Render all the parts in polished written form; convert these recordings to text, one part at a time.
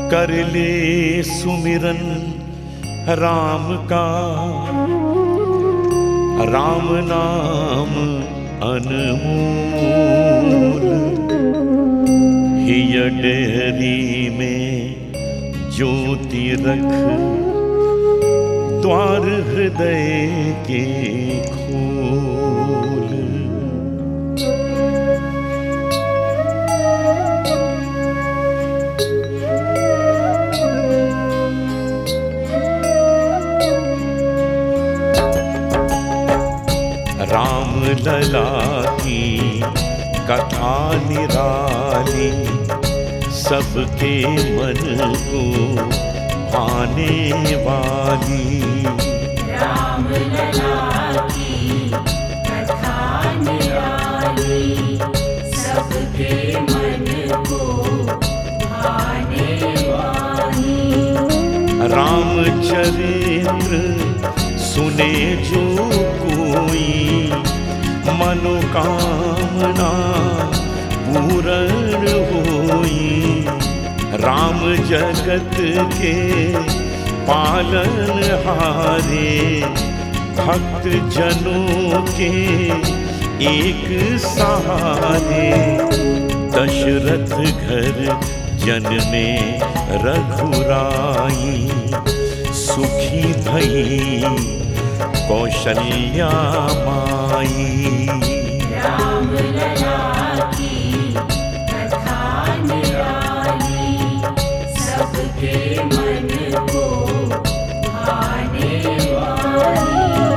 कर ले सुमिरन राम का, राम नाम अनमोल। हिय डेहरी में ज्योति रख, द्वार हृदय के खोल। राम लला की कथा निराली, सबके मन को भाने वाली। राम लला की कथा निराली, सबके मन को भाने वाली। रामचरित्र सुने जो कोई, मनोकामना पूर्ण होई। राम जगत के पालन हारे, भक्त जनों के एक सहारे। दशरथ घर जन्मे रघुराई, सुखी भई कौशल्या माई। राम लला की कथा निराली, सबके मन को भाने वाली।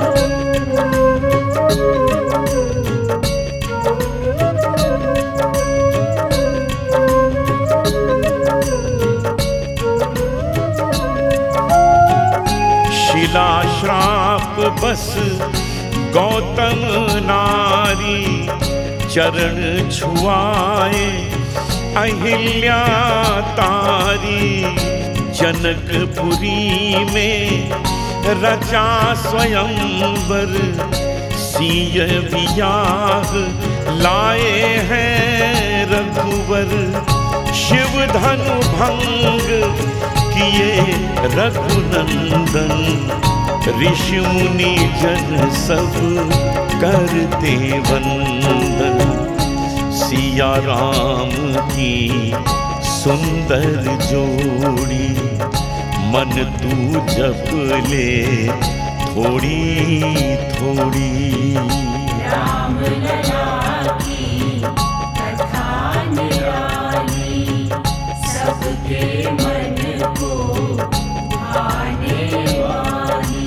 शिला श्राप बस गौतम नारी, चरण छुआए अहिल्या तारी। जनकपुरी में रचा स्वयंवर, सिय वियाह लाए हैं रघुवर। शिव धनु भंग किए रघुनंदन, ऋषि मुनि जन सब करते वंदन। सिया राम की सुंदर जोड़ी, मन तू जप ले थोड़ी थोड़ी। राम लला की कथा निराली, सबके मन को भाने वाली।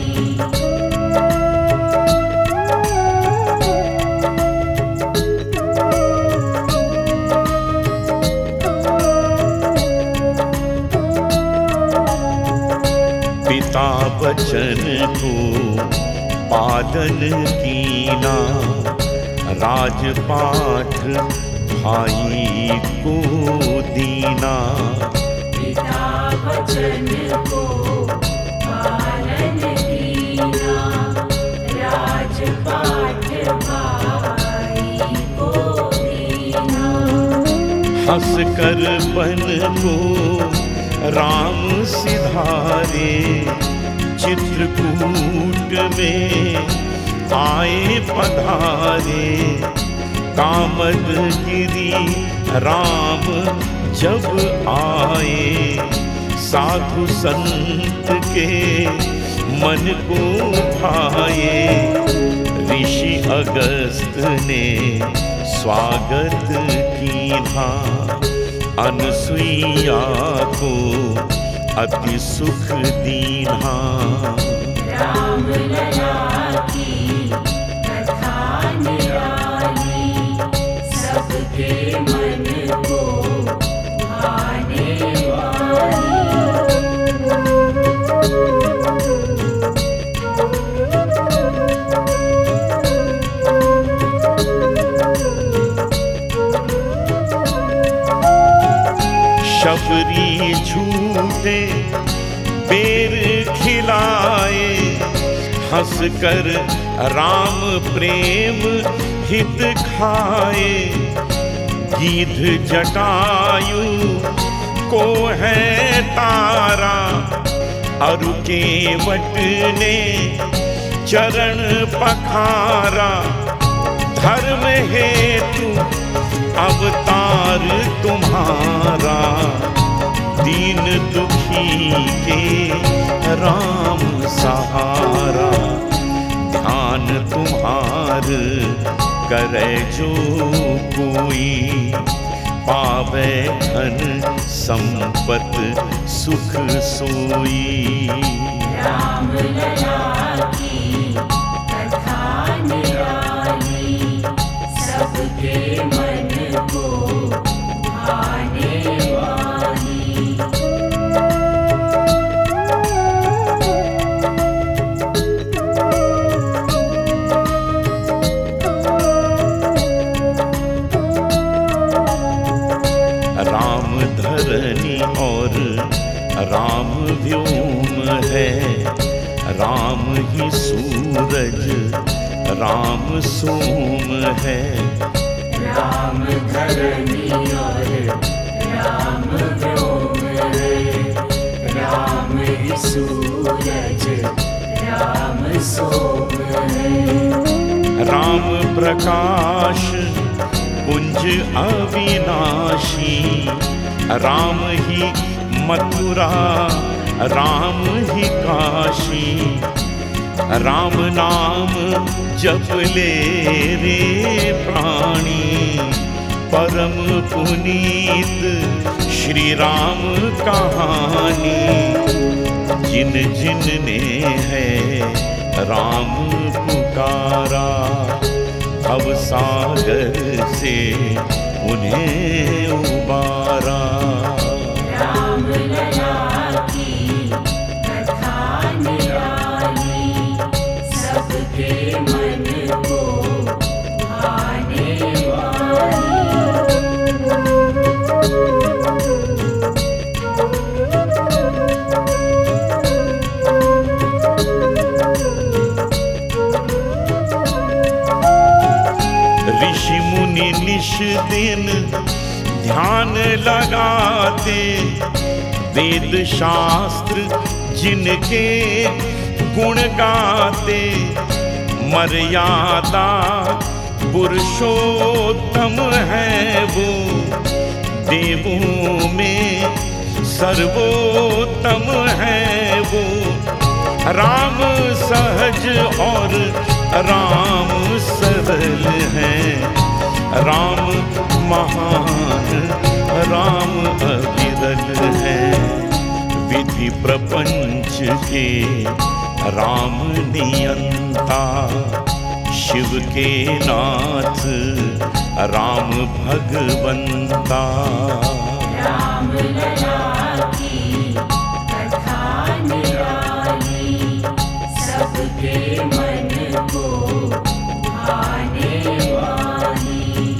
पिता वचन को पालन कीना, राजपाठ भाई को दीना। पिता वचन को पालन कीना, राजपाठ भाई को दीना। हंस कर बन को राम सिधारे, चित्रकूट में आए पधारे। कामदगिरि राम जब आए, साधु संत के मन को भाए। ऋषि अगस्त ने स्वागत कीन्हा, अनसुईया को अति सुख दीन्हा। राम लला की कथा निराली, सबके मन को भाने वाली। शबरी झूठे बेर खिलाए, हंस कर राम प्रेम हित खाए। गीध जटायु को है तारा, अरु केवट ने चरण पखारा। धर्म हेतु अवतार तुम्हारा, दीन दुखी के राम सहारा। ध्यान तुम्हार करे जो कोई, पावे धन संपत सुख सोई। राम लला की कथा निराली, सबके मन को भाने वाली। राम धरनी और राम व्योम है, राम ही सूरज राम सोम है। राम धरनी और राम व्योम है, राम ही सूरज राम सोम है। राम प्रकाश पुंज अविनाशी, राम ही मथुरा राम ही काशी। राम नाम जप ले रे प्राणी, परम पुनीत श्री राम कहानी। जिन जिन ने है राम पुकारा, अब सागर से उन्हें उबारा। राम लला की कथा निराली, सबके मन को भाने वाली। ऋषि मुनि निश दिन ध्यान लगाते, वेद शास्त्र जिनके गुण गाते। मर्यादा पुरुषोत्तम है वो, देवों में सर्वोत्तम है वो। राम सहज और राम सरल है, राम महान राम अविरल है। विधि प्रपंच के राम नियंता, शिव के नाथ राम भगवंता। राम लला की कथा निराली, सबके मन को भाने वाली।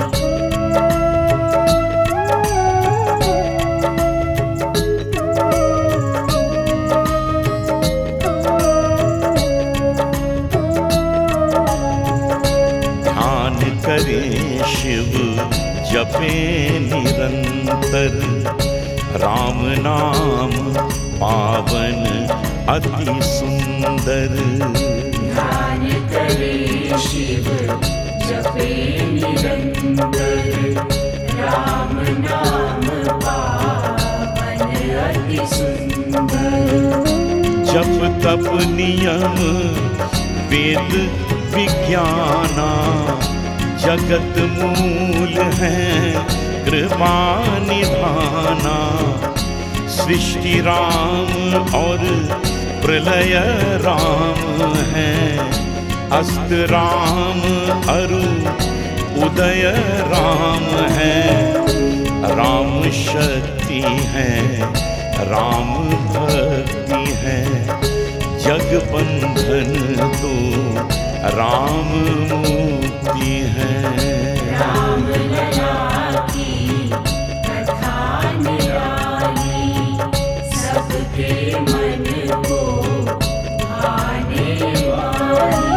ध्यान करे शिव जपे निरंतर, राम नाम पावन अति सुंदर। ध्यान करे शिव जपे निरंतर, राम नाम पावन अति सुंदर। जप तप नियम वेद विज्ञाना, जगत मूल है कृपा निधाना। सृष्टि राम और प्रलय राम है, अस्त राम अरु उदय राम है। राम शक्ति है राम भक्ति है, जग बंधन तो राम मुक्ति है। राम लला की कथा निराली, सबके मन को भाने वाली।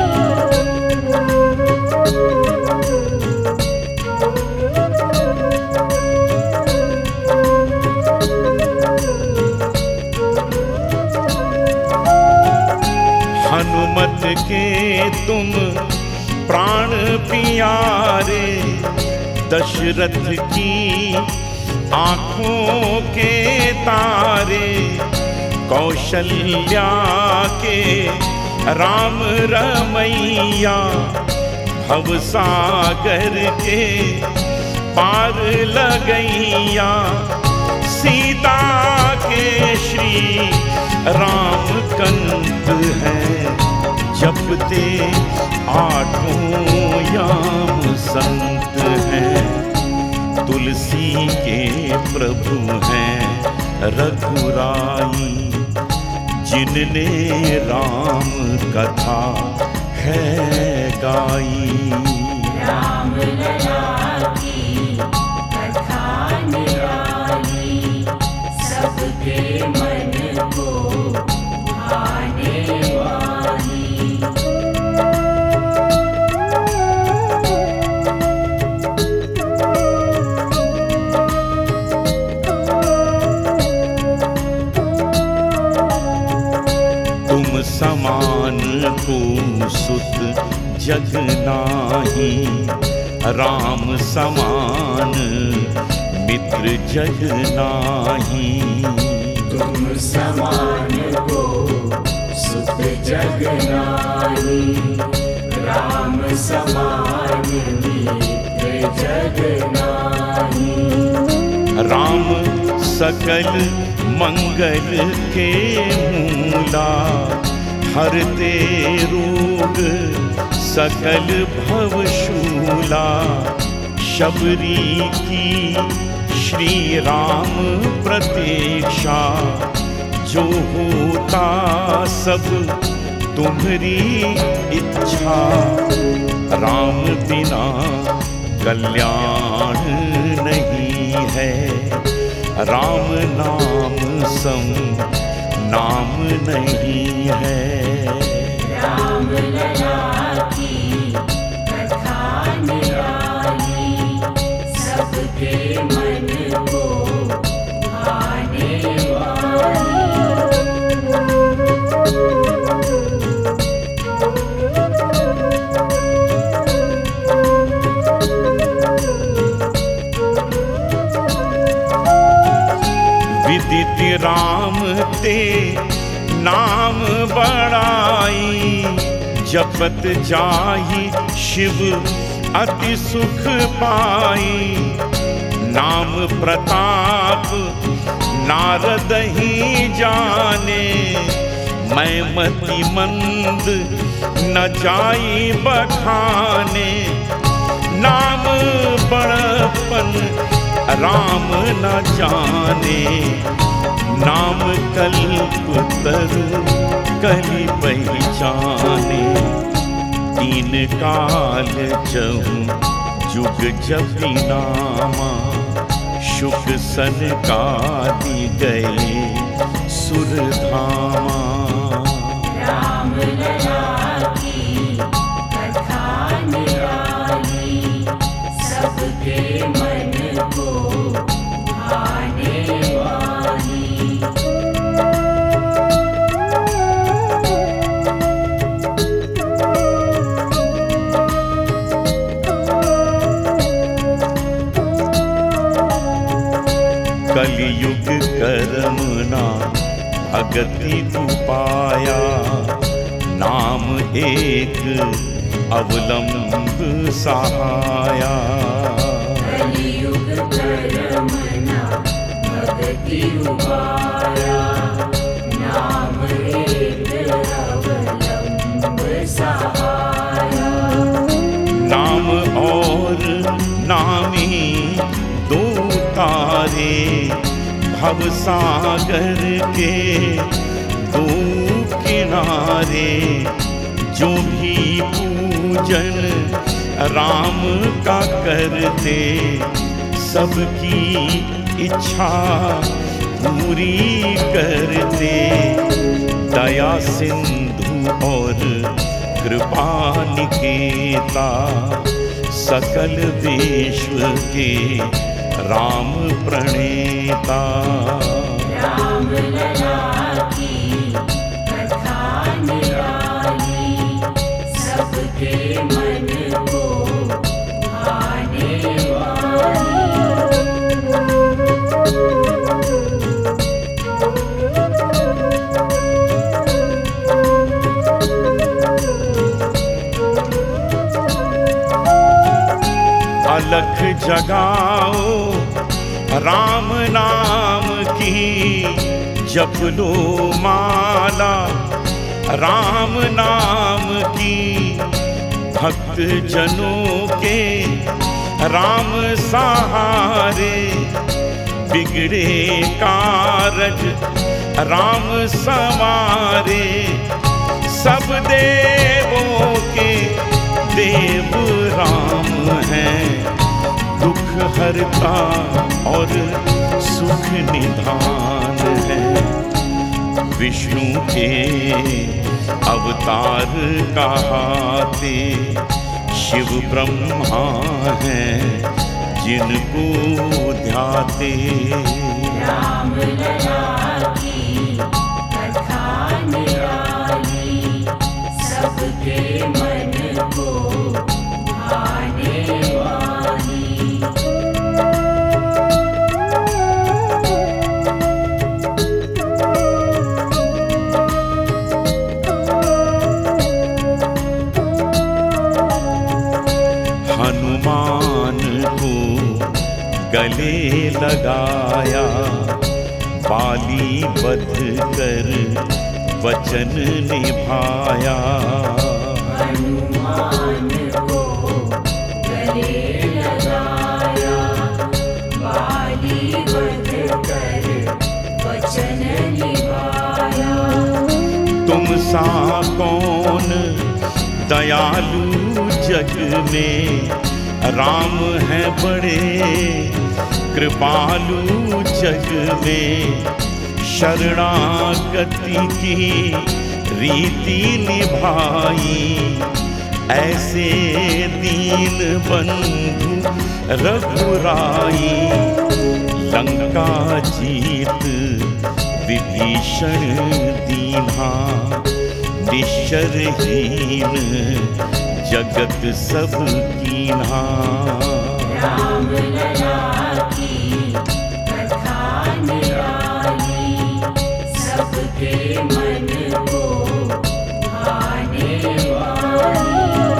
के तुम प्राण प्यारे, दशरथ की आँखों के तारे, कौशल्या के राम रमैया, भवसागर के पार लगैया, सीता के श्री रामकंठ हैं, जपते आठों याम संत हैं, तुलसी के प्रभु हैं रघुराई, जिनने राम कथा है गाई। राम लला की कथा निराली, सबके मन को भाने वाली। तुम समान को सुत जग नाही, राम समान मित्र जग नाही। तुम समान को सुत जग नाही, राम समान मित्र जग नाही। राम सकल मंगल के मूला, हरते रोग सकल भवशूला, शबरी की श्री राम प्रतीक्षा, जो होता सब तुम्हारी इच्छा, राम बिना कल्याण नहीं है, राम नाम सम नाम नहीं है। राम लला की कथा निराली, सबके मन को भाने वाली। विदित राम ते नाम बड़ाई, जपत जाहि शिव अति सुख पाई, नाम प्रताप नारद ही जाने, मैं मति मंद न जाई बखाने, नाम बड़पन राम न जाने, नाम कल्प तरु कलि पहचाने, तीन काल चहु जुग जपि नामा, शुक सनकादि गए सुरधामा। राम लला की कथा निराली, सबके मन को भाने वाली। कलियुग करमुना भगति उपाया, नाम एक अवलंब सहाया। कलियुग करमना भगति उपाया, नाम एक अवलंब सहाया। नाम और नामी दो तारे, भवसागर के दो किनारे, जो भी पूजन राम का करते, सबकी इच्छा पूरी करते। दया सिंधु और कृपा निकेता, सकल विश्व के राम प्रणेता। राम लला की कथा निराली, अलख जगाओ राम नाम की, जप लो माला राम नाम की। भक्त जनों के राम सहारे, बिगड़े कारज राम संवारे। सब देवों के देव राम हैं, दुख हरता और सुख निधान है। विष्णु के अवतार कहाते, शिव ब्रह्मा हैं जिनको ध्याते। राम लला की कथा निराली, सबके मन को भाने वाली। हनुमान को गले लगाया, बाली वध कर वचन निभाया। हनुमान को गले लगाया, बाली वध कर वचन निभाया। तुम सा कौन दयालु जग में, राम है बड़े कृपालु जग में। शरणागति की रीति निभाई, ऐसे दीन बंधु रघुराई। लंका जीत विभीषण दीन्हा, निश्चरहीन जगत सब कीन्हा। राम लला की कथा निराली, सबके मन को भाने वाली।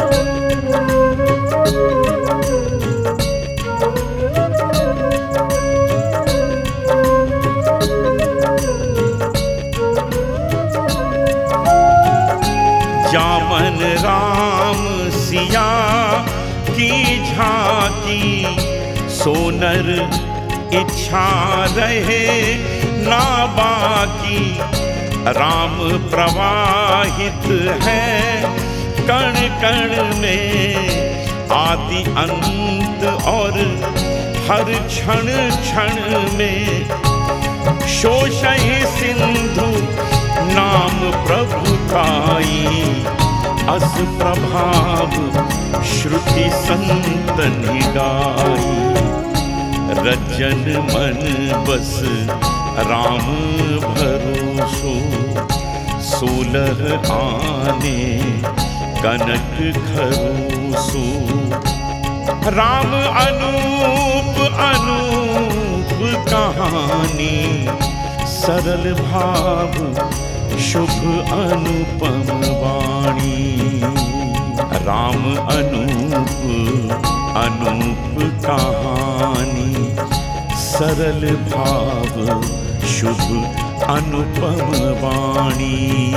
जामन राम सिया की झांकी, सोनर इच्छा रहे ना बाकी। राम प्रवाहित है कण कण में, आदि अंत और हर क्षण क्षण में। शोषहि सिंधु नाम प्रभुताई, अस प्रभाव श्रुति संतन गाई। रजन मन बस राम भरोसो, 16 आने कनक खरोसो। राम अनूप अनूप कहानी, सरल भाव शुभ अनुपम वाणी। राम अनूप अनूप कहानी, सरल भाव शुभ अनुपम वाणी।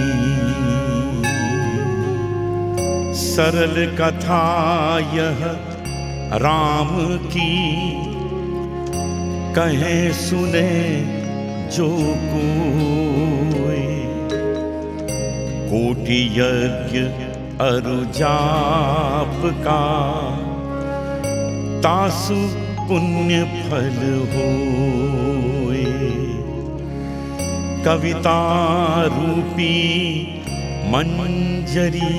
सरल कथा यह राम की, कहें सुने जो कोई। कोटि यज्ञ अरु जाप का, तासु पुण्य फल होए। कविता रूपी मंजरी,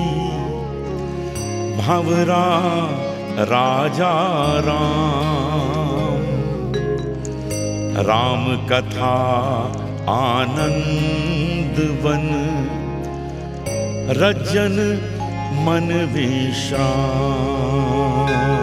भंवरा राजा राम। राम कथा आनंद वन, रजन मन विश्राम।